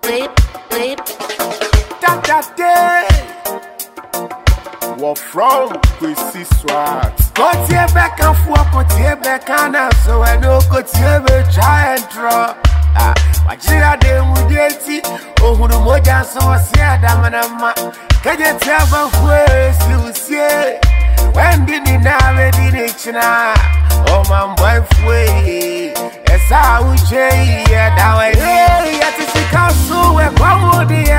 That day. What from Quincy Swat? Got here back and forth, got here back and out, so I know got here be try and draw. What you are doing with the oh, who the more dance so I see a damn. Can you tell my face? You see, when did you never did it now? Oh, my boyfriend, it's how we change that way. Yet it's a castle where one would be.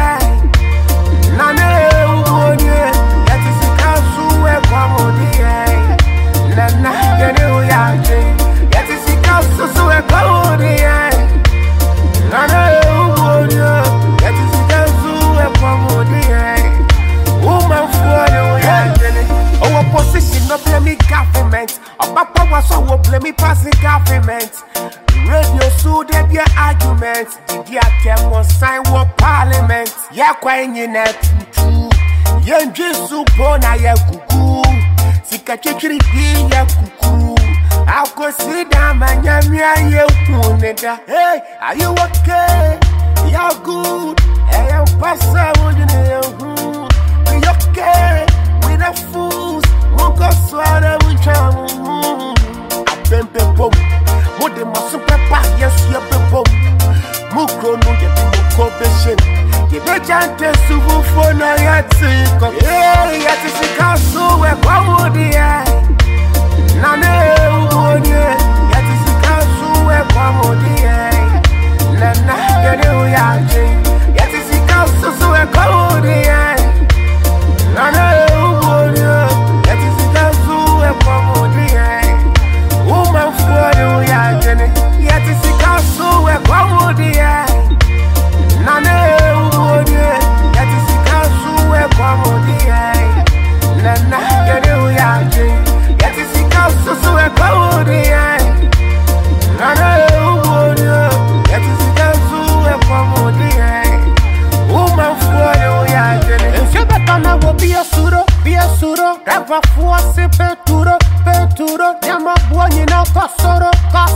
Nana, would you? Yet it's a castle where one would be. Nana, you know, yet it's a castle where one would be. Nana, would you? Yet it's a castle where one would be. Woman for you, our position no blame me government. Our power so will blame me passing government. Radio so there be arguments. Did you tell me sign war parliament? Ya kwanye in that too. Yen jesu pona ya kuku. Sika chechiri di ya kuku. Ako sida manyamia ye kuneda. Hey, are you okay? You're good. Hey, I'm passa wundine. We okay? We the fools. Mungo swara munchamu. Abembe bom. Mode masupe pa yes your bom. Mukro no ye muko beshin. Ye bejante subu for na yati. Yeah, yati sikasu we kwamudi ya. Nane uwodi. Yati sikasu we kwamudi ya. Nana yene uyaji. Yati sikasu we kwamudi ya. Nana uwodi. Yati sikasu we kwamudi ya. Woman for you yaji. Yati sikasu we kwamudi ya. Nana uwodi. Yati sikasu we kwamudi ya. Nana yene uyaji. Yati sikasu we kwamudi ya. Nana uwodi. Yati sikasu we kwamudi ya. Woman for you yaji. If you better will be a suro, never force it, peturo, Yama buoni na kasoro.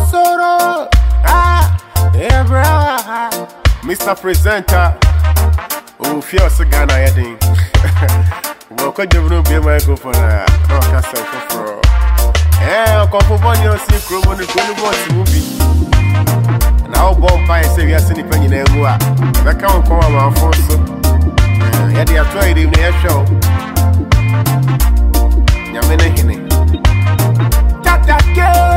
Ebra. Mr. Presenter, oh, fear Sagana heading. Well, could you be a microphone? No, I can't say for. Eh, come for one year, see, Crow, when you go to watch movie. Now, bomb pie say, yes, any penny in a boa. That can't come on my phone, so. Yeah, they are trying in the show. Yamina Hinny. That girl.